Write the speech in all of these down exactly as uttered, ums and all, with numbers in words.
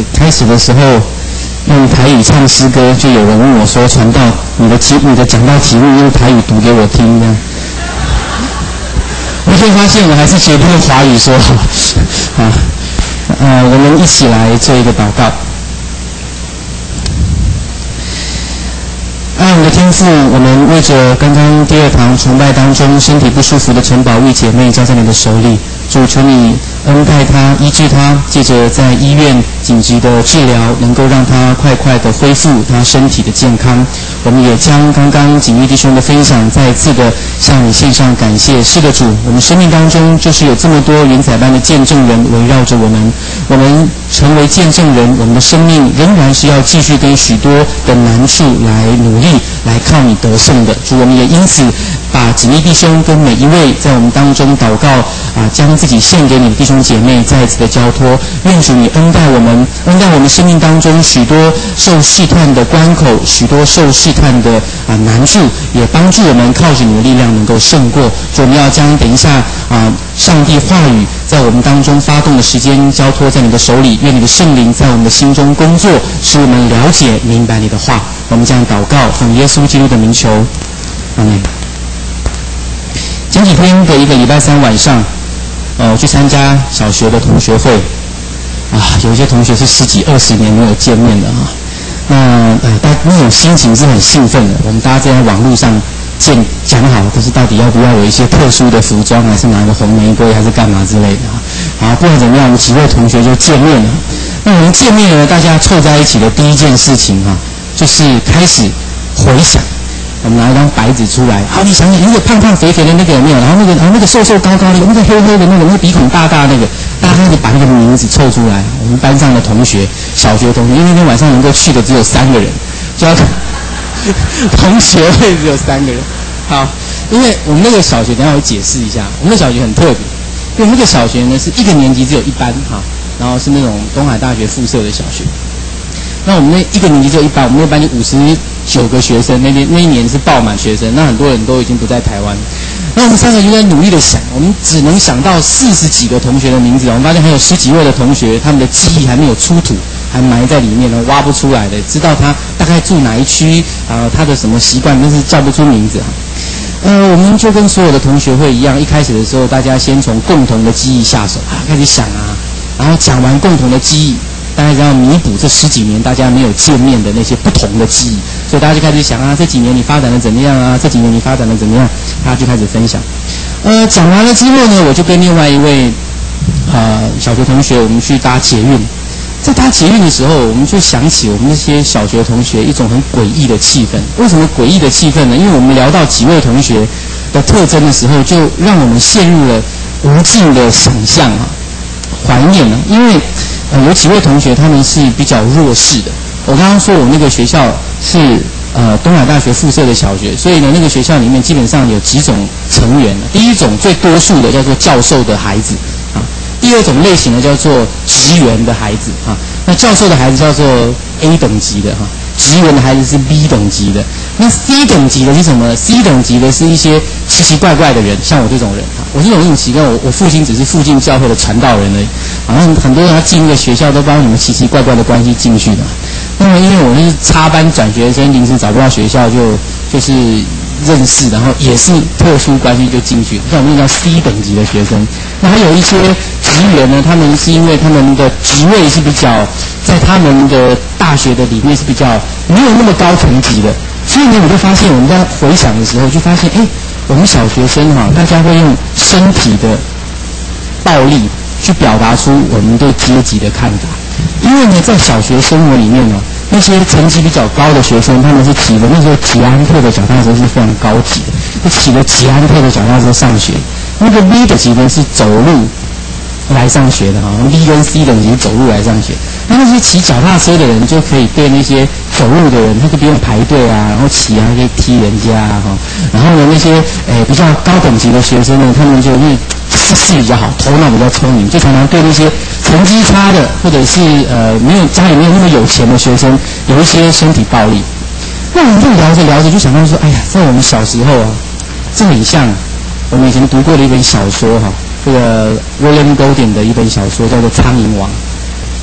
开始的时候用台语唱诗歌，就有人问我说：“传道，你的题你的讲道题目用台语读给我听呢？”我就发现我还是决定用华语说好啊。呃，我们一起来做一个祷告。爱我们的天父，我们为着刚刚第二堂崇拜当中身体不舒服的陈宝玉姐妹交在你的手里，主求你恩待她，医治她，借着在医院紧急的治疗，能够让她快快的恢复她身体的健康。我们也将刚刚锦玉弟兄的分享再一次的向你献上感谢。是的，主，我们生命当中就是有这么多云彩般的见证人围绕着我们，我们成为见证人，我们的生命仍然是要继续跟许多的难处来努力，来靠你得胜的。主，我们也因此把锦玉弟兄跟每一位在我们当中祷告啊，将自己献给你的弟兄姐妹再一次的交托。愿主你恩待我们，恩待我们生命当中许多受试探的关口，许多受试探的啊难处，也帮助我们靠着你的力量能够胜过。主，我们要将等一下啊上帝话语在我们当中发动的时间交托在你的手里，愿你的圣灵在我们的心中工作，使我们了解明白你的话。我们将祷告，奉耶稣基督的名求，阿们。前几天的一个礼拜三晚上，呃，我去参加小学的同学会，啊，有一些同学是十几二十年没有见面的啊，那呃，但那种心情是很兴奋的。我们大家在网络上见讲好，可是到底要不要有一些特殊的服装，还是拿个红玫瑰，还是干嘛之类的啊？啊，不管怎么样，我们几位同学就见面了。那我们见面了，大家凑在一起的第一件事情啊，就是开始回想。我们拿一张白纸出来，好，你想想那个胖胖肥肥的那个有没有？然后那个，然后那个瘦瘦高高的，那个黑黑的那个，那个鼻孔大大那个，大家开始把那个名字凑出来。我们班上的同学，小学同学，因为那天晚上能够去的只有三个人，就要同学会只有三个人。好，因为我们那个小学，等一下我解释一下，我们的小学很特别，因为我们那个小学呢是一个年级只有一班哈，然后是那种东海大学附设的小学。那我们那一个年级只有一班，我们那班就五十九个学生，那年那一年是爆满学生，那很多人都已经不在台湾。那我们三个就在努力的想，我们只能想到四十几个同学的名字，我们发现还有十几位的同学，他们的记忆还没有出土，还埋在里面呢，挖不出来的，知道他大概住哪一区啊、呃，他的什么习惯，但是叫不出名字哈。呃，我们就跟所有的同学会一样，一开始的时候，大家先从共同的记忆下手啊，开始想啊，然后讲完共同的记忆。大家要弥补这十几年大家没有见面的那些不同的记忆，所以大家就开始想啊，这几年你发展的怎么样啊？这几年你发展的怎么样？大家就开始分享。呃，讲完了之后呢，我就跟另外一位呃小学同学，我们去搭捷运。在搭捷运的时候，我们就想起我们那些小学同学一种很诡异的气氛。为什么诡异的气氛呢？因为我们聊到几位同学的特征的时候，就让我们陷入了无尽的想象啊，怀念啊，因为。呃，有几位同学他们是比较弱势的。我刚刚说我那个学校是呃东海大学附设的小学，所以呢，那个学校里面基本上有几种成员。第一种最多数的叫做教授的孩子啊，第二种类型的叫做职员的孩子啊。那教授的孩子叫做 A 等级的哈，职员的孩子是 B 等级的。那 C 等级的是什么 ？C 等级的是一些奇奇怪怪的人，像我这种人啊，我这种很奇怪，我我父亲只是附近教会的传道人而已。好像很多人他进那个学校都不知道你们奇奇怪怪的关系进去的。那么因为我是插班转学生，临时找不到学校就就是认识，然后也是特殊关系就进去。像我们叫 C 等级的学生。那还有一些职员呢，他们是因为他们的职位是比较在他们的大学的里面是比较没有那么高层级的，所以呢，我就发现我们在回想的时候，就发现，哎，我们小学生哈、啊，大家会用身体的暴力去表达出我们对阶级的看法。因为呢，在小学生活里面呢、啊，那些成绩比较高的学生，他们是骑的那时候捷安特的脚踏车是非常高级的，是骑着捷安特的脚踏车上学。那个 B 等级呢是走路来上学的哈 ，B 跟 C 等级走路来上学。那那些骑脚踏车的人就可以对那些走路的人，他就不用排队啊，然后骑啊可以踢人家啊哈。然后呢，那些诶比较高等级的学生呢，他们就是思绪比较好，头脑比较聪明，就常常对那些成绩差的或者是呃没有家里没有那么有钱的学生有一些身体暴力。那我们就聊着聊着就想到说，哎呀，在我们小时候啊，这很像我们以前读过的一本小说哈，这个 William Golding 的一本小说叫做《苍蝇王》。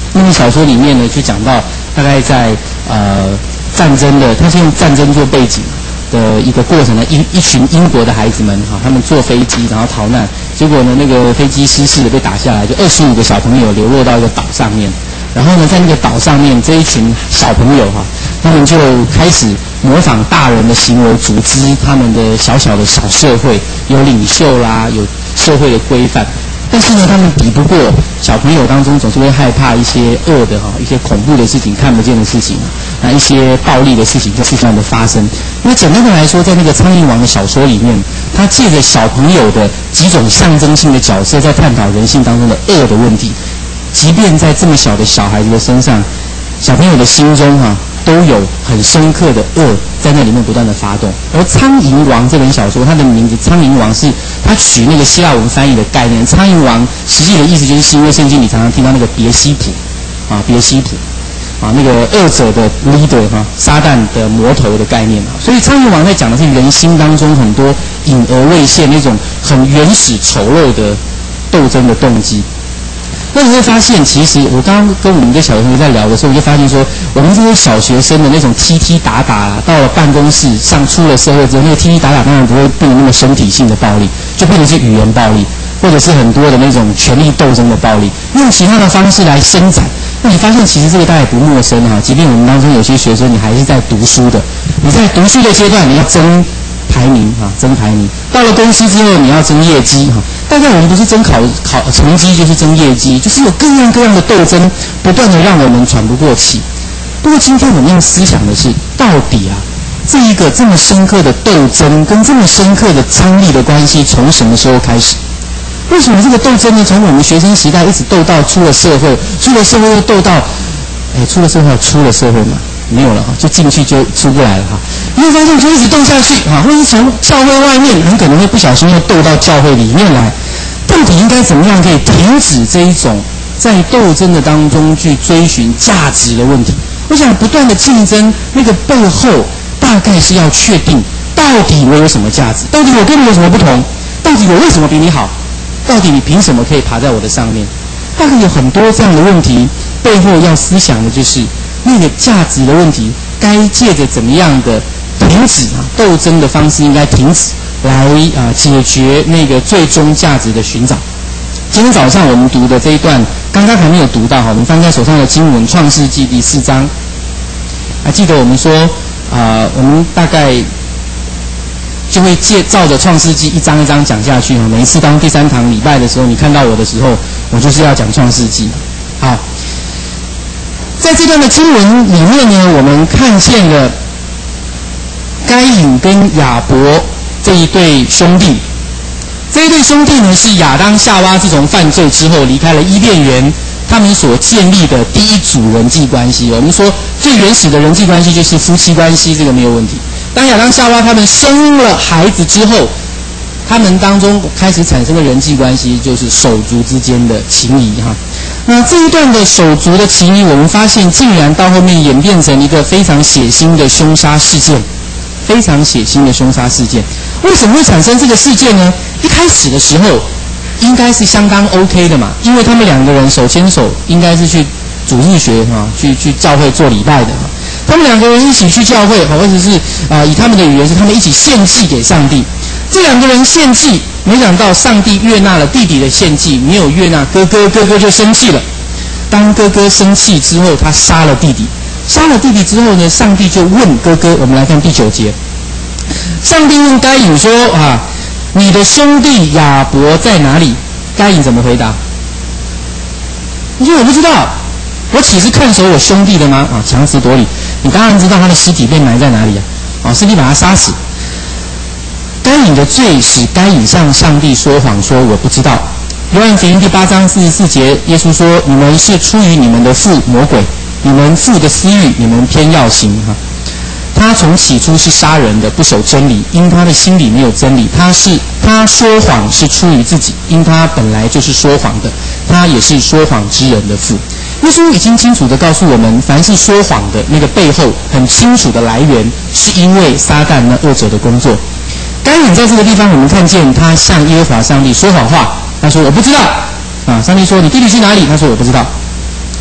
那么小说里面呢，就讲到大概在呃战争的，他是用战争做背景的一个过程呢，一一群英国的孩子们哈，他们坐飞机然后逃难，结果呢那个飞机失事的被打下来，就二十五个小朋友流落到一个岛上面，然后呢在那个岛上面这一群小朋友哈，他们就开始模仿大人的行为，组织他们的小小的小社会，有领袖啦，有社会的规范。但是呢，他们比不过小朋友当中总是会害怕一些恶的哈，一些恐怖的事情、看不见的事情啊，一些暴力的事情就不断的发生。那简单的来说，在那个《苍蝇王》的小说里面，他借着小朋友的几种象征性的角色，在探讨人性当中的恶的问题。即便在这么小的小孩子的身上，小朋友的心中哈、啊。都有很深刻的恶在那里面不断的发动。而《苍蝇王》这本小说，它的名字“苍蝇王”是它取那个希腊文翻译的概念。苍蝇王实际的意思就是，因为圣经里常常听到那个别西卜啊，别西卜啊，那个恶者的 leader 哈、啊，撒旦的魔头的概念啊。所以《苍蝇王》在讲的是人心当中很多隐而未现那种很原始丑陋的斗争的动机。那你会发现，其实我刚刚跟我们的小同学在聊的时候，我就发现说，我们这些小学生的那种踢踢打打啦，到了办公室上出了社会之后，那个踢踢打打当然不会变成那么身体性的暴力，就变成是语言暴力，或者是很多的那种权力斗争的暴力，用其他的方式来伸展。那你发现，其实这个大家也不陌生哈，即便我们当中有些学生，你还是在读书的，你在读书的阶段，你要争排名啊，争排名。到了公司之后，你要争业绩哈。大概我们不是争考考成绩，就是争业绩，就是有各样各样的斗争，不断的让我们喘不过气。不过今天我们要思想的是，到底啊，这一个这么深刻的斗争跟这么深刻的张力的关系，从什么时候开始？为什么这个斗争呢？从我们学生时代一直斗到出了社会，出了社会又斗到，哎，出了社会出了社会嘛？没有了哈，就进去就出不来了哈。你会发现就一直斗下去啊，或者是从教会外面很可能会不小心又斗到教会里面来。到底应该怎么样可以停止这一种在斗争的当中去追寻价值的问题？我想不断的竞争，那个背后大概是要确定到底我有什么价值，到底我跟你有什么不同，到底我为什么比你好，到底你凭什么可以爬在我的上面？大概有很多这样的问题，背后要思想的就是那个价值的问题，该借着怎么样的停止啊斗争的方式应该停止，来啊解决那个最终价值的寻找。今天早上我们读的这一段，刚刚还没有读到哈，我们翻在手上的经文《创世纪》第四章。还记得我们说啊、呃，我们大概就会借照着《创世纪》一章一章讲下去哈。每一次当第三堂礼拜的时候，你看到我的时候，我就是要讲《创世纪》。好，在这段的经文里面呢，我们看见了该隐跟亚伯这一对兄弟。这一对兄弟呢，是亚当夏娃自从犯罪之后离开了伊甸园，他们所建立的第一组人际关系。我们说最原始的人际关系就是夫妻关系，这个没有问题。当亚当夏娃他们生了孩子之后，他们当中开始产生的人际关系就是手足之间的情谊哈。那这一段的手足的情谊，我们发现竟然到后面演变成一个非常血腥的凶杀事件，非常血腥的凶杀事件。为什么会产生这个事件呢？一开始的时候应该是相当 OK 的嘛，因为他们两个人手牵手，应该是去主日学哈、啊，去去教会做礼拜的哈。他们两个人一起去教会，或者是啊、呃，以他们的语言是他们一起献祭给上帝。这两个人献祭，没想到上帝悦纳了弟弟的献祭，没有悦纳哥哥，哥哥就生气了。当哥哥生气之后，他杀了弟弟。杀了弟弟之后呢，上帝就问哥哥，我们来看第九节。上帝问该隐说啊，你的兄弟亚伯在哪里？该隐怎么回答？你说我不知道，我岂是看守我兄弟的吗？啊，强词夺理。你当然知道他的尸体被埋在哪里啊？啊，是你把他杀死。该隐的罪使该隐向上帝说谎，说我不知道。约翰福音第八章四十四节，耶稣说：“你们是出于你们的父魔鬼，你们父的私欲，你们偏要行。”哈，他从起初是杀人的，不守真理，因他的心里没有真理。他是他说谎是出于自己，因他本来就是说谎的，他也是说谎之人的父。耶稣已经清楚地告诉我们，凡是说谎的那个背后很清楚的来源，是因为撒旦那恶者的工作。该隐在这个地方，我们看见他向耶和华上帝说谎话，他说我不知道啊。上帝说你弟弟去哪里？他说我不知道。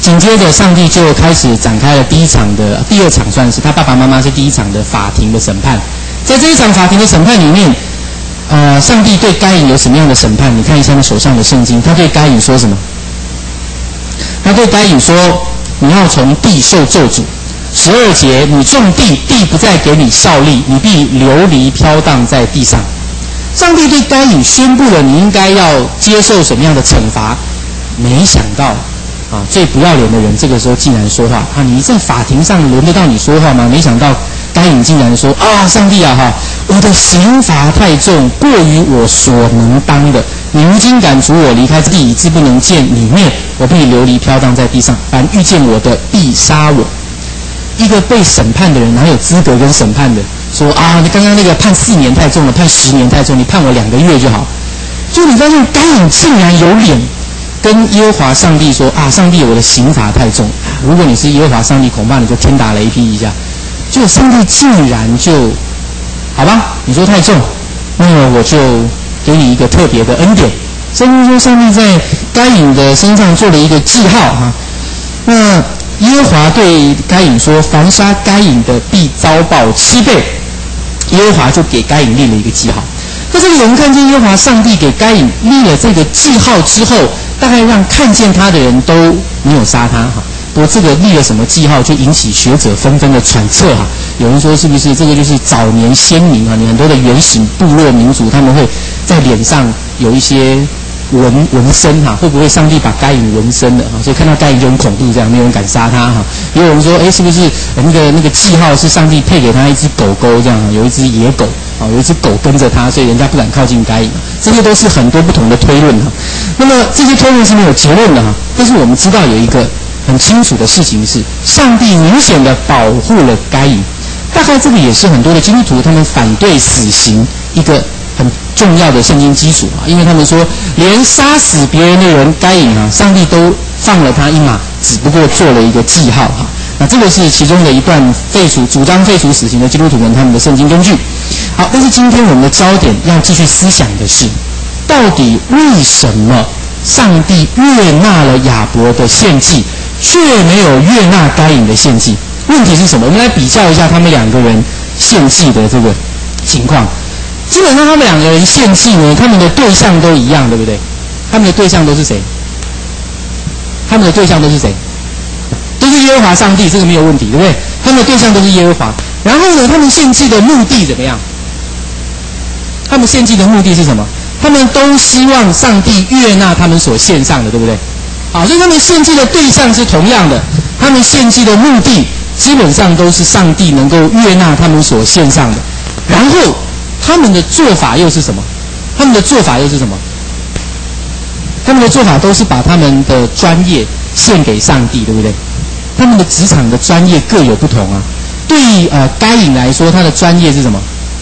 紧接着上帝就开始展开了第一场的第二场，算是他爸爸妈妈是第一场的法庭的审判。在这一场法庭的审判里面，呃，上帝对该隐有什么样的审判？你看一下他手上的圣经，他对该隐说什么？他对该隐说：“你要从地受咒诅。”十二节，你种地，地不再给你效力，你必流离飘荡在地上。上帝对该隐宣布了你应该要接受什么样的惩罚。没想到啊，最不要脸的人这个时候竟然说话啊！你在法庭上轮得到你说话吗？没想到该隐竟然说啊，上帝啊哈，我的刑罚太重，过于我所能当的。你如今赶逐我离开这地，以致不能见你面，我必流离飘荡在地上。凡遇见我的，必杀我。一个被审判的人哪有资格跟审判的说啊？你刚刚那个判四年太重了，判十年太重，你判我两个月就好。就你发现该隐竟然有脸跟耶和华上帝说啊，上帝，我的刑罚太重。如果你是耶和华上帝，恐怕你就天打雷劈一下。就上帝竟然就好吧，你说太重，那么我就给你一个特别的恩典。圣经说上帝在该隐的身上做了一个记号哈。那耶和华对该隐说：“凡杀该隐的，必遭报七倍。”耶和华就给该隐立了一个记号。那这里我们看见耶和华上帝给该隐立了这个记号之后，大概让看见他的人都没有杀他哈。不过这个立了什么记号，就引起学者纷纷的揣测哈。有人说是不是这个就是早年先民啊，你很多的原始部落民族，他们会在脸上有一些纹纹身哈，会不会上帝把该隐纹身了哈？所以看到该隐就很恐怖，这样没有人敢杀他哈。也有人说，哎，是不是那个那个记号是上帝配给他一只狗狗这样，有一只野狗啊，有一只狗跟着他，所以人家不敢靠近该隐。这些都是很多不同的推论哈。那么这些推论是没有结论的哈，但是我们知道有一个很清楚的事情是，上帝明显的保护了该隐。大概这个也是很多的基督徒他们反对死刑一个很重要的圣经基础啊，因为他们说，连杀死别人的人该隐啊，上帝都放了他一马，只不过做了一个记号哈。那这个是其中的一段废除主张废除死刑的基督徒们他们的圣经根据。好，但是今天我们的焦点要继续思想的是，到底为什么上帝悦纳了亚伯的献祭，却没有悦纳该隐的献祭？问题是什么？我们来比较一下他们两个人献祭的这个情况。基本上他们两个人献祭呢，他们的对象都一样，对不对？他们的对象都是谁？他们的对象都是谁？都是耶和华上帝，这个没有问题，对不对？他们的对象都是耶和华。然后呢，他们献祭的目的怎么样？他们献祭的目的是什么？他们都希望上帝悦纳他们所献上的，对不对？好，所以他们献祭的对象是同样的，他们献祭的目的基本上都是上帝能够悦纳他们所献上的。然后他们的做法又是什么？他们的做法又是什么？他们的做法都是把他们的专业献给上帝，对不对？他们的职场的专业各有不同啊。对于呃该隐来说，他的专业是什么？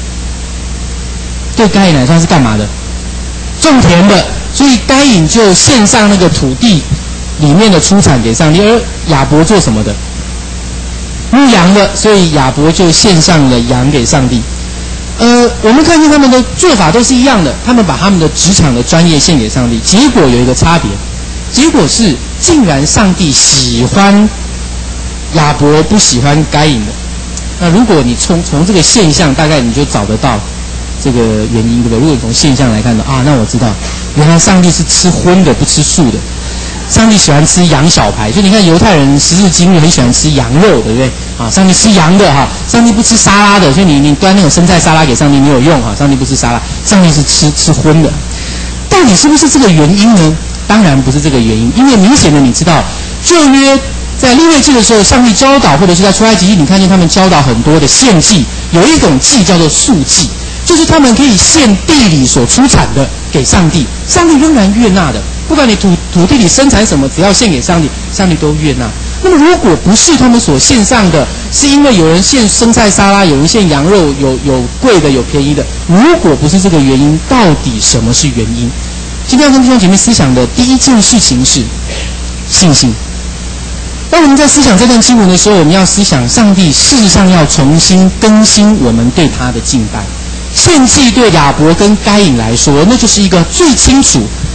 对该隐来说，他是干嘛的？种田的，所以该隐就献上那个土地里面的出产给上帝。而亚伯做什么的？牧羊的，所以亚伯就献上了羊给上帝。呃，我们看见他们的做法都是一样的，他们把他们的职场的专业献给上帝。结果有一个差别，结果是竟然上帝喜欢亚伯，不喜欢该隐的。那如果你从从这个现象，大概你就找得到这个原因，对不对？如果你从现象来看的啊，那我知道，原来上帝是吃荤的，不吃素的。上帝喜欢吃羊小排，所以你看犹太人十字经很喜欢吃羊肉，对不对？啊，上帝吃羊的哈，上帝不吃沙拉的，所以你你端那种生菜沙拉给上帝没有用哈，上帝不吃沙拉，上帝是吃吃荤的。到底是不是这个原因呢？当然不是这个原因，因为明显的你知道，旧约在利未记的时候，上帝教导，或者是在出埃及记，你看见他们教导很多的献祭，有一种祭叫做素祭，就是他们可以献地里所出产的给上帝，上帝仍然悦纳的。不管你土土地里生产什么，只要献给上帝，上帝都悦纳。那么如果不是他们所献上的，是因为有人献生菜沙拉，有人献羊肉，有有贵的，有便宜的。如果不是这个原因，到底什么是原因？今天要跟弟兄姐妹思想的第一件事情是信心。当我们在思想这段经文的时候，我们要思想上帝事实上要重新更新我们对他的敬拜。献祭对亚伯跟该隐来说，那就是一个最清楚、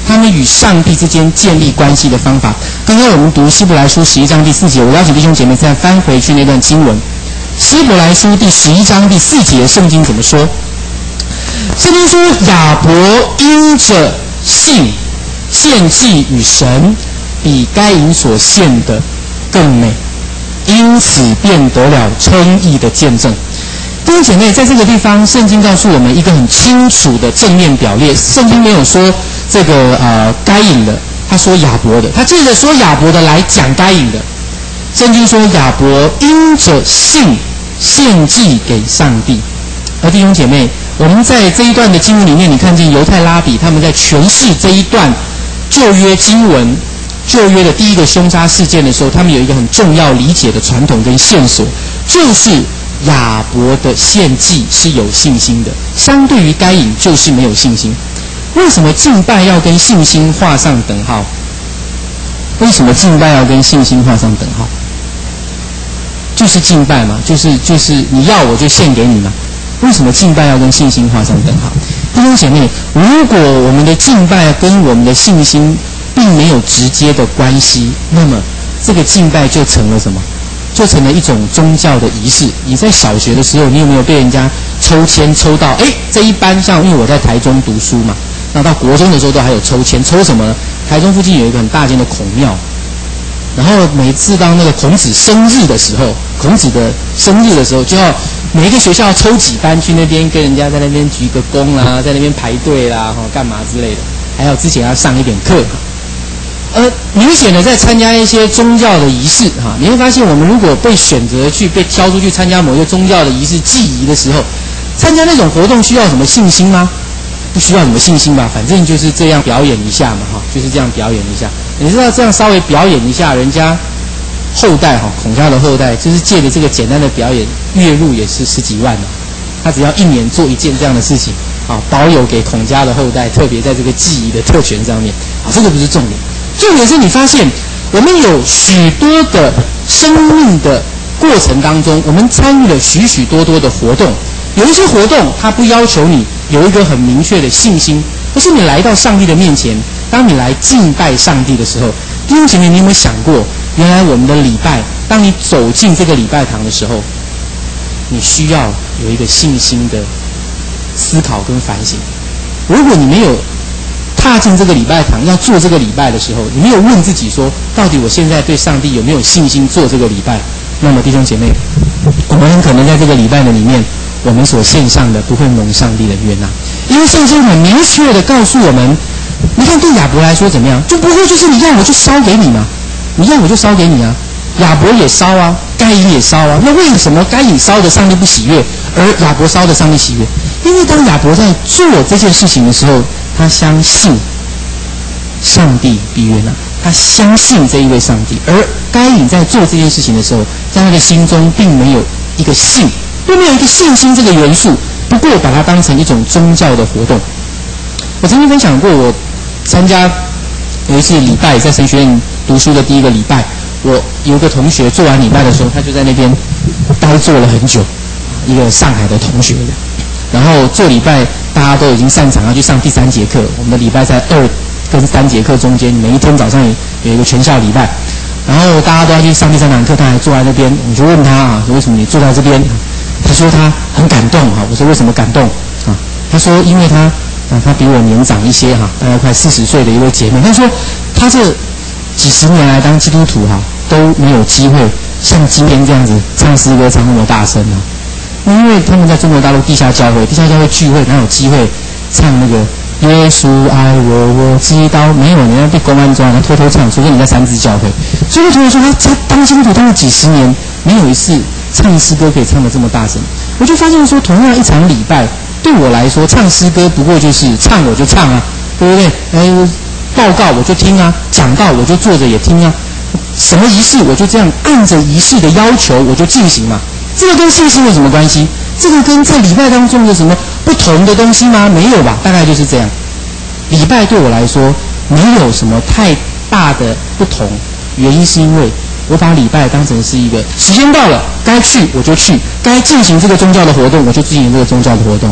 他们与上帝之间建立关系的方法。刚刚我们读希伯来书十一章第四节，我邀请弟兄姐妹再翻回去那段经文。希伯来书第十一章第四节，圣经怎么说？圣经说亚伯因着信献祭与神，比该隐所献的更美，因此便得了称义的见证。弟兄姐妹，在这个地方，圣经告诉我们一个很清楚的正面表列。圣经没有说这个呃该隐的，他说亚伯的，他借着说亚伯的来讲该隐的。圣经说亚伯因着信献祭给上帝。而弟兄姐妹，我们在这一段的经文里面，你看见犹太拉比他们在诠释这一段旧约经文、旧约的第一个凶杀事件的时候，他们有一个很重要理解的传统跟线索，就是亚伯的献祭是有信心的，相对于该隐就是没有信心。为什么敬拜要跟信心画上等号？为什么敬拜要跟信心画上等号？就是敬拜嘛，就是就是你要我就献给你嘛。为什么敬拜要跟信心画上等号？弟兄姐妹，如果我们的敬拜跟我们的信心并没有直接的关系，那么这个敬拜就成了什么？就成了一种宗教的仪式。你在小学的时候，你有没有被人家抽签抽到？哎，这一班像因为我在台中读书嘛，那到国中的时候都还有抽签，抽什么呢？台中附近有一个很大间的孔庙，然后每次当那个孔子生日的时候，孔子的生日的时候，就要每一个学校抽几班去那边跟人家在那边鞠个躬啦，在那边排队啦，哈，干嘛之类的。还有之前要上一点课。而明显的在参加一些宗教的仪式哈，你会发现我们如果被选择去被挑出去参加某一个宗教的仪式祭仪的时候，参加那种活动需要什么信心吗？不需要什么信心吧，反正就是这样表演一下嘛哈，就是这样表演一下。你知道这样稍微表演一下，人家后代哈，孔家的后代就是借着这个简单的表演，月入也是十几万呢。他只要一年做一件这样的事情，啊，保有给孔家的后代，特别在这个祭仪的特权上面，啊，这个不是重点。重点是你发现，我们有许多的生命的过程当中，我们参与了许许多多的活动。有一些活动，它不要求你有一个很明确的信心，而是你来到上帝的面前，当你来敬拜上帝的时候，弟兄姐妹，你有没有想过，原来我们的礼拜，当你走进这个礼拜堂的时候，你需要有一个信心的思考跟反省。如果你没有踏进这个礼拜堂要做这个礼拜的时候，你没有问自己说，到底我现在对上帝有没有信心做这个礼拜？那么弟兄姐妹，我们很可能在这个礼拜的里面，我们所献上的不会蒙上帝的悦纳，因为圣经很明确的告诉我们，你看对亚伯来说怎么样？就不会就是你要我就烧给你嘛，你要我就烧给你啊。亚伯也烧啊，该隐也烧啊。那为什么该隐烧的上帝不喜悦，而亚伯烧的上帝喜悦？因为当亚伯在做这件事情的时候，他相信上帝必悦纳，他相信这一位上帝。而该隐在做这件事情的时候，在他的心中并没有一个信，并没有一个信心这个元素，不过把它当成一种宗教的活动。我曾经分享过，我参加有一次礼拜，在神学院读书的第一个礼拜，我有个同学做完礼拜的时候，他就在那边呆坐了很久，一个上海的同学。然后做礼拜，大家都已经散场要去上第三节课。我们的礼拜在二跟三节课中间，每一天早上有一个全校礼拜，然后大家都要去上第三堂课，他还坐在那边。我就问他啊，为什么你坐在这边？他说他很感动哈。我说为什么感动啊？他说因为他啊，他比我年长一些哈，大概快四十岁的一位姐妹。他说他这几十年来当基督徒哈，都没有机会像今天这样子唱诗歌唱那么大声啊。因为他们在中国大陆地下教会，地下教会聚会哪有机会唱那个耶稣爱我我知道？没有，人家被公安抓，他偷偷唱，除非你在三支教会。所以同学说他他当基督徒当了几十年，没有一次唱诗歌可以唱得这么大声。我就发现说，同样一场礼拜对我来说，唱诗歌不过就是唱我就唱啊，对不对？哎，报告我就听啊，讲道我就坐着也听啊，什么仪式我就这样按着仪式的要求我就进行嘛。这个跟信心有什么关系？这个跟在礼拜当中有什么不同的东西吗？没有吧，大概就是这样。礼拜对我来说没有什么太大的不同，原因是因为我把礼拜当成是一个时间到了该去我就去，该进行这个宗教的活动我就进行这个宗教的活动。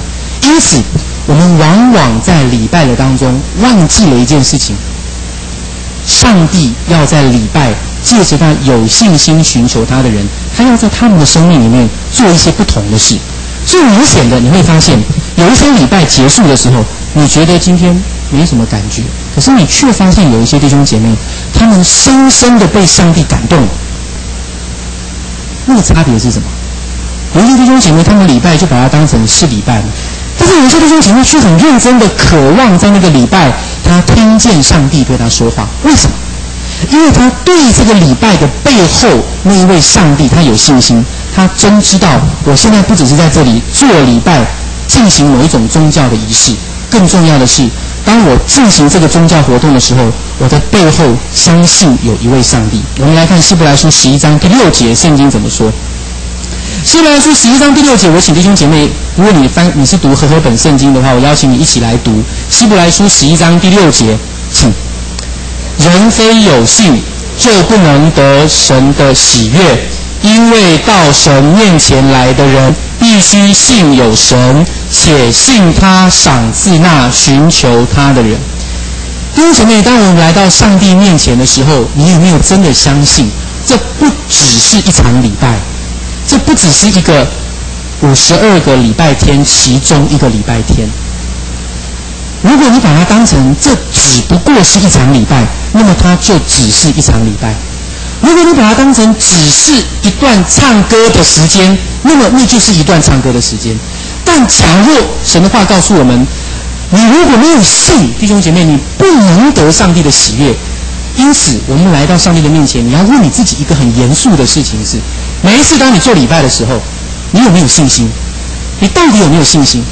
因此，我们往往在礼拜的当中忘记了一件事情：上帝要在礼拜借着他有信心寻求他的人，他要在他们的生命里面做一些不同的事。所以明显的你会发现，有一些礼拜结束的时候，你觉得今天没什么感觉，可是你却发现有一些弟兄姐妹，他们深深的被上帝感动了。那个差别是什么？有一些弟兄姐妹，他们礼拜就把它当成是礼拜了，但是有一些弟兄姐妹却很认真的渴望在那个礼拜，他听见上帝对他说话。为什么？因为他对这个礼拜的背后那一位上帝，他有信心，他真知道，我现在不只是在这里做礼拜，进行某一种宗教的仪式，更重要的是，当我进行这个宗教活动的时候，我的背后相信有一位上帝。我们来看希伯来书十一章第六节，圣经怎么说？希伯来书十一章第六节，我请弟兄姐妹，如果你翻你是读和合本圣经的话，我邀请你一起来读希伯来书十一章第六节，请。人非有信，就不能得神的喜悦，因为到神面前来的人，必须信有神，且信他赏赐那寻求他的人。弟兄姐妹，当我们来到上帝面前的时候，你有没有真的相信，这不只是一场礼拜，这不只是一个五十二个礼拜天其中一个礼拜天？如果你把它当成这只不过是一场礼拜，那么它就只是一场礼拜；如果你把它当成只是一段唱歌的时间，那么那就是一段唱歌的时间。但假若神的话告诉我们，你如果没有信，弟兄姐妹，你不能得上帝的喜悦。因此，我们来到上帝的面前，你要问你自己一个很严肃的事情是：每一次当你做礼拜的时候，你有没有信心？你到底有没有信心？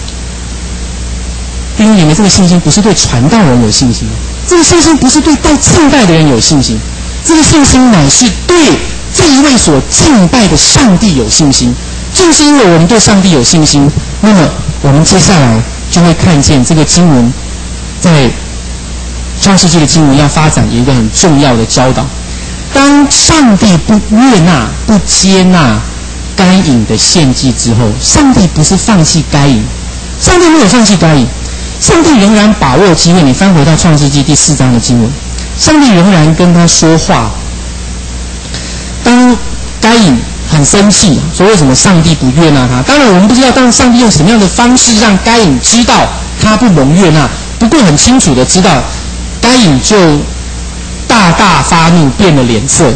弟兄姐妹，这个信心不是对传道人有信心，这个信心不是对带敬拜的人有信心，这个信心乃是对这一位所敬拜的上帝有信心。正是因为我们对上帝有信心，那么我们接下来就会看见这个经文在创世纪的经文要发展有一个很重要的教导。当上帝不悦纳、不接纳该隐的献祭之后，上帝不是放弃该隐，上帝没有放弃该隐，上帝仍然把握机会。你翻回到创世纪第四章的经文，上帝仍然跟他说话。当该隐很生气，说为什么上帝不悦纳他？当然我们不知道，当上帝用什么样的方式让该隐知道他不蒙悦纳，不过很清楚的知道，该隐就大大发怒，变了脸色。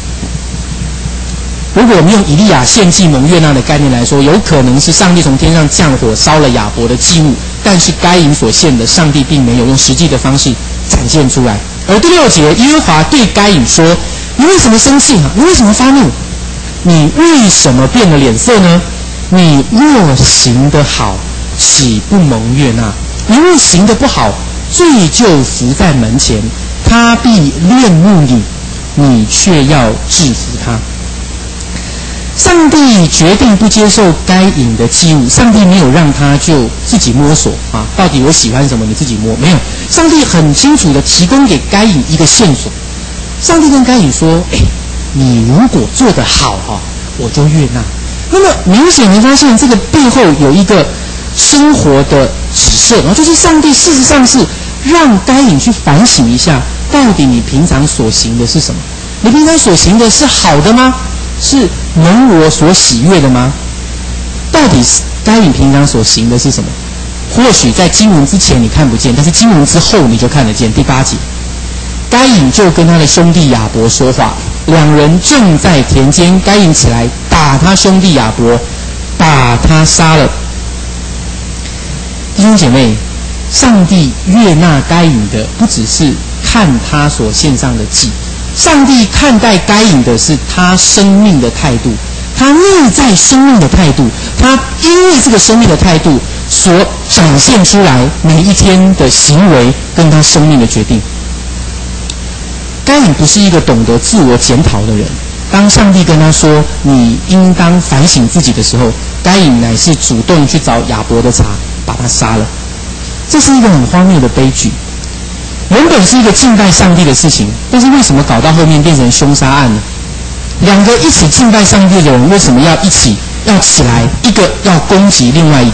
如果我们用以利亚献祭蒙悦纳的概念来说，有可能是上帝从天上降火烧了亚伯的祭物，但是该隐所献的，上帝并没有用实际的方式展现出来。而第六节，耶和华对该隐说：“你为什么生气啊？你为什么发怒？你为什么变了脸色呢？你若行得好，岂不蒙悦纳？你若行得不好，罪就伏在门前，他必恋慕你，你却要制服他。”上帝决定不接受该隐的祭物，上帝没有让他就自己摸索啊，到底我喜欢什么，你自己摸。没有，上帝很清楚的提供给该隐一个线索。上帝跟该隐说：“哎，你如果做得好哈，我就悦纳。”那么明显你发现这个背后有一个生活的指示，然后就是上帝事实上是让该隐去反省一下，到底你平常所行的是什么？你平常所行的是好的吗？是蒙我所喜悦的吗？到底该隐平常所行的是什么？或许在经文之前你看不见，但是经文之后你就看得见。第八节，该隐就跟他的兄弟亚伯说话，两人正在田间，该隐起来打他兄弟亚伯，把他杀了。弟兄姐妹，上帝悦纳该隐的不只是看他所献上的祭，上帝看待该隐的是他生命的态度，他内在生命的态度，他因为这个生命的态度所展现出来每一天的行为跟他生命的决定。该隐不是一个懂得自我检讨的人，当上帝跟他说你应当反省自己的时候，该隐乃是主动去找亚伯的茬，把他杀了。这是一个很荒谬的悲剧。原本是一个敬拜上帝的事情，但是为什么搞到后面变成凶杀案呢？两个一起敬拜上帝的人为什么要一起要起来，一个要攻击另外一个，必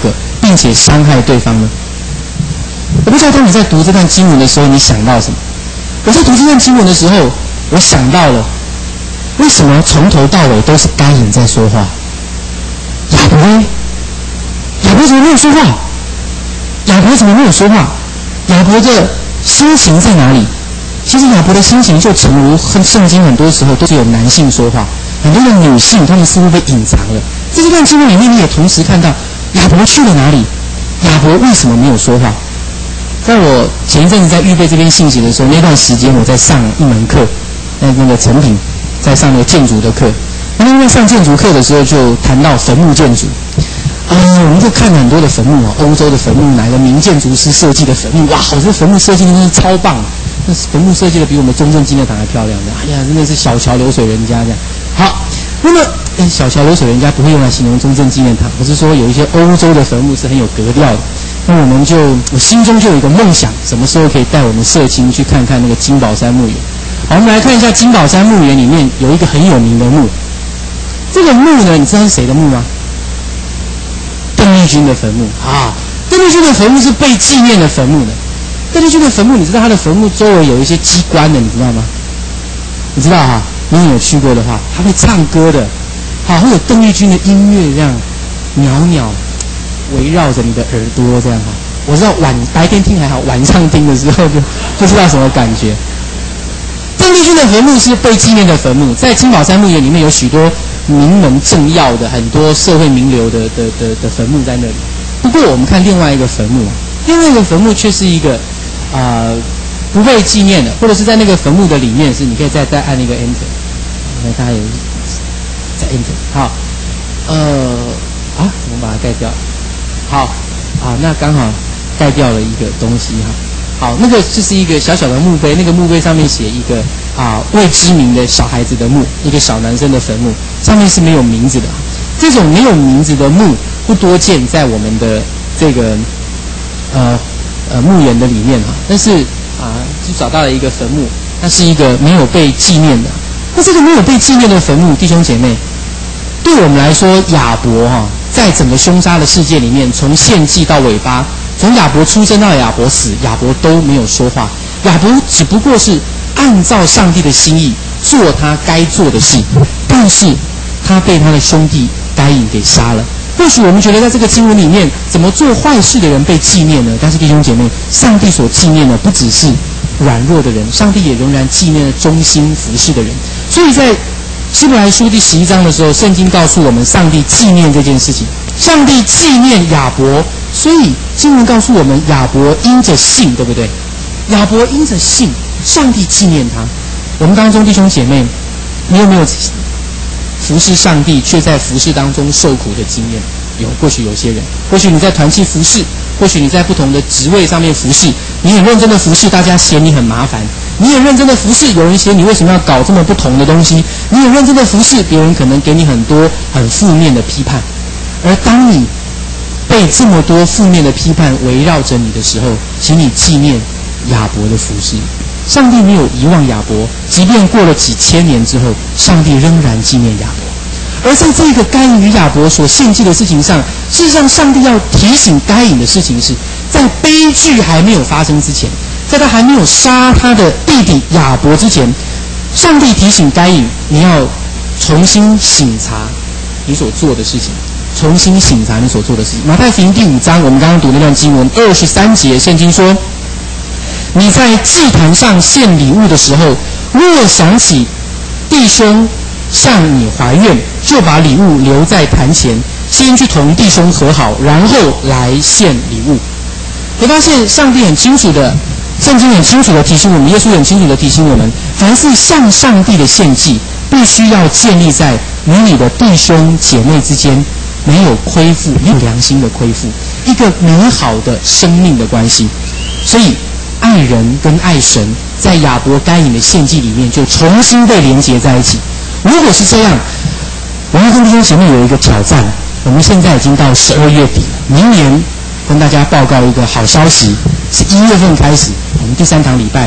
并且伤害对方呢？我不知道当你在读这段经文的时候，你想到什么？我在读这段经文的时候，我想到了为什么从头到尾都是该隐在说话？亚伯呢？亚伯怎么没有说话？亚伯怎么没有说话？亚伯的心情在哪里？其实亚伯的心情就诚如圣经很多时候都是有男性说话，很多的女性她们似乎被隐藏了。在这段经文里面，你也同时看到亚伯去了哪里？亚伯为什么没有说话？在我前一阵子在预备这篇信息的时候，那段时间我在上一门课，在那个成品在上那个建筑的课。那因为上建筑课的时候就谈到坟墓建筑，啊、呃，我们就看了很多的坟墓啊，欧洲的坟墓，哪个名建筑师设计的坟墓，哇，好多坟墓设计的真是超棒，那坟墓设计的比我们中正纪念堂还漂亮的，哎呀，真的是小桥流水人家这样。好，那么小桥流水人家不会用来形容中正纪念堂，我是说有一些欧洲的坟墓是很有格调的。那我们就我心中就有一个梦想，什么时候可以带我们社青去看看那个金宝山墓园？好，我们来看一下金宝山墓园里面有一个很有名的墓。这个墓呢，你知道是谁的墓吗？邓丽君的坟墓啊！邓丽君的坟墓是被纪念的坟墓的。邓丽君的坟墓，你知道她的坟墓周围有一些机关的，你知道吗？你知道哈？你有去过的话，她会唱歌的，好，会有邓丽君的音乐这样袅袅围绕着你的耳朵这样哈。我知道晚白天听还好，晚上听的时候就不知道什么感觉。邓丽君的坟墓是被纪念的坟墓，在金宝山墓园里面有许多名门正要的很多社会名流的的的的坟墓在那里。不过我们看另外一个坟墓，另外一个坟墓却是一个啊、呃、不被纪念的，或者是在那个坟墓的里面是你可以再再按一个 enter， 那大家有再 enter 好，呃啊我们把它盖掉，好啊那刚好盖掉了一个东西哈。好，那个就是一个小小的墓碑，那个墓碑上面写一个啊未知名的小孩子的墓，一个小男生的坟墓，上面是没有名字的。这种没有名字的墓不多见在我们的这个呃呃墓园的里面哈，但是啊就找到了一个坟墓，它是一个没有被纪念的。那这个没有被纪念的坟墓，弟兄姐妹，对我们来说，亚伯哈、啊、在整个凶杀的世界里面，从献祭到尾巴。从亚伯出生到亚伯死，亚伯都没有说话。亚伯只不过是按照上帝的心意做他该做的事，但是他被他的兄弟该隐给杀了。或许我们觉得在这个经文里面，怎么做坏事的人被纪念呢？但是弟兄姐妹，上帝所纪念的不只是软弱的人，上帝也仍然纪念了忠心服侍的人。所以在希伯来书第十一章的时候，圣经告诉我们，上帝纪念这件事情。上帝纪念亚伯，所以经文告诉我们，亚伯因着信，对不对？亚伯因着信，上帝纪念他。我们当中弟兄姐妹，你有没有服侍上帝却在服侍当中受苦的经验？有，或许有些人，或许你在团契服侍，或许你在不同的职位上面服侍，你很认真的服侍，大家嫌你很麻烦；你很认真的服侍，有人嫌你为什么要搞这么不同的东西；你很认真的服侍，别人可能给你很多很负面的批判。而当你被这么多负面的批判围绕着你的时候，请你纪念亚伯的服事。上帝没有遗忘亚伯，即便过了几千年之后，上帝仍然纪念亚伯。而在这个该隐与亚伯所献祭的事情上，事实上上帝要提醒该隐的事情是，在悲剧还没有发生之前，在他还没有杀他的弟弟亚伯之前，上帝提醒该隐，你要重新省察你所做的事情，重新省察你所做的事情。马太福音第五章，我们刚刚读那段经文二十三节，圣经说：你在祭坛上献礼物的时候，若想起弟兄向你怀怨，就把礼物留在坛前，先去同弟兄和好，然后来献礼物。你发现上帝很清楚的，圣经很清楚的提醒我们，耶稣很清楚的提醒我们，凡是向上帝的献祭，必须要建立在与你的弟兄姐妹之间没有亏负，没有良心的亏负，一个美好的生命的关系。所以爱人跟爱神在亚伯该隐的献祭里面就重新被连结在一起。如果是这样，我要跟弟兄姐妹有一个挑战。我们现在已经到十二月底了，明年跟大家报告一个好消息，是一月份开始，我们第三堂礼拜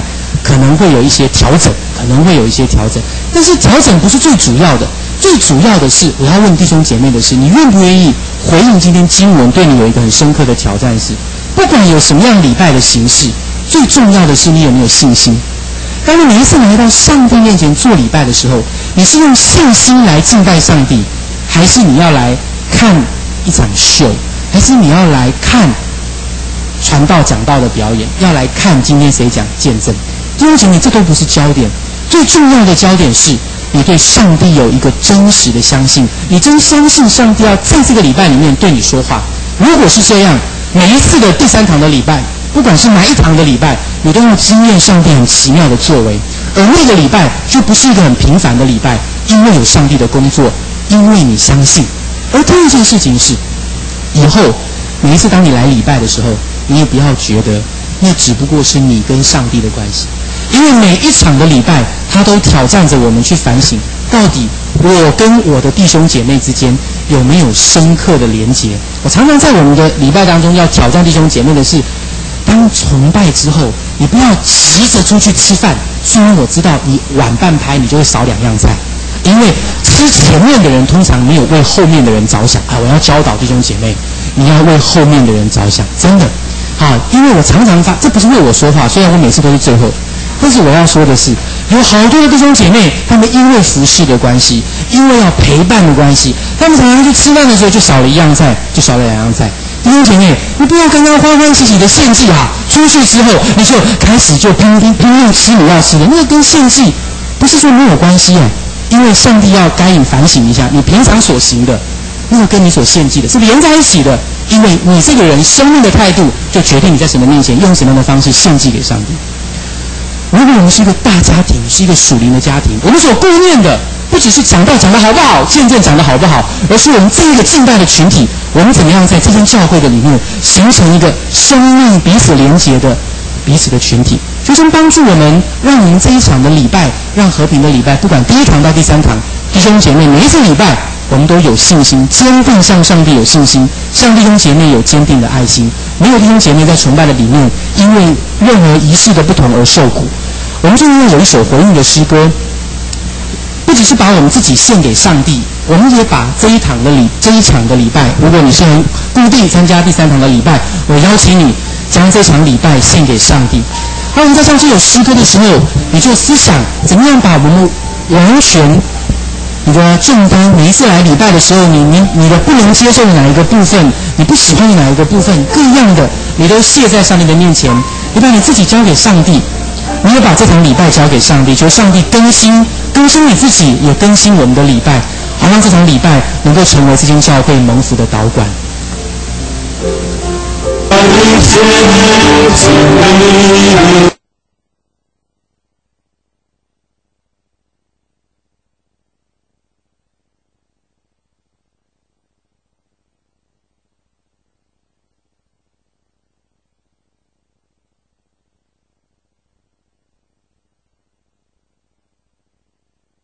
可能会有一些调整，可能会有一些调整，但是调整不是最主要的，最主要的是我要问弟兄姐妹的是，你愿不愿意回应今天经文对你有一个很深刻的挑战是，不管有什么样礼拜的形式，最重要的是你有没有信心。当你每一次来到上帝面前做礼拜的时候，你是用信心来敬拜上帝，还是你要来看一场秀，还是你要来看传道讲道的表演，要来看今天谁讲见证？弟兄姐妹，这都不是焦点，最重要的焦点是你对上帝有一个真实的相信，你真相信上帝要在这个礼拜里面对你说话。如果是这样，每一次的第三堂的礼拜，不管是哪一堂的礼拜，你都要经验上帝很奇妙的作为，而那个礼拜就不是一个很平凡的礼拜，因为有上帝的工作，因为你相信。而第二件事情是，以后每一次当你来礼拜的时候，你也不要觉得那只不过是你跟上帝的关系，因为每一场的礼拜，它都挑战着我们去反省，到底我跟我的弟兄姐妹之间有没有深刻的连结。我常常在我们的礼拜当中要挑战弟兄姐妹的是，当崇拜之后，你不要急着出去吃饭。虽然我知道你晚半拍你就会少两样菜，因为吃前面的人通常没有为后面的人着想啊！我要教导弟兄姐妹，你要为后面的人着想，真的。好，因为我常常发，这不是为我说话，虽然我每次都是最后，但是我要说的是，有好多的弟兄姐妹，他们因为服事的关系，因为要陪伴的关系，他们常常去吃饭的时候就少了一样菜，就少了两样菜。弟兄姐妹，你不要刚刚欢欢喜喜的献祭哈，出去之后你就开始就拼拼拼命吃你要吃的，那个跟献祭不是说没有关系啊，因为上帝要该你反省一下，你平常所行的，那个跟你所献祭的是连在一起的，因为你这个人生命的态度就决定你在神的面前用什么样的方式献祭给上帝。如果我们是一个大家庭，是一个属灵的家庭，我们所顾念的不只是讲道讲得好不好，见证讲得好不好，而是我们这一个敬拜的群体，我们怎么样在这间教会的里面形成一个生命彼此连结的彼此的群体。求神帮助我们，让我们这一场的礼拜，让和平的礼拜，不管第一堂到第三堂，弟兄姐妹每一次礼拜我们都有信心，坚定向上帝有信心，向弟兄姐妹有坚定的爱心。没有弟兄姐妹在崇拜的里面因为任何仪式的不同而受苦。我们就因为有一首回应的诗歌，不只是把我们自己献给上帝，我们也把这一堂的礼这一场的礼拜，如果你是很固定参加第三堂的礼拜，我邀请你将这场礼拜献给上帝。当我们在唱这首诗歌的时候，你就思想怎么样把我们完全你的重担，每一次来礼拜的时候，你你你的不能接受的哪一个部分，你不喜欢的哪一个部分，各样的你都卸在上帝的面前，你把你自己交给上帝，你也把这场礼拜交给上帝，求上帝更新更新你自己，也更新我们的礼拜，好让这场礼拜能够成为这间教会蒙福的导管。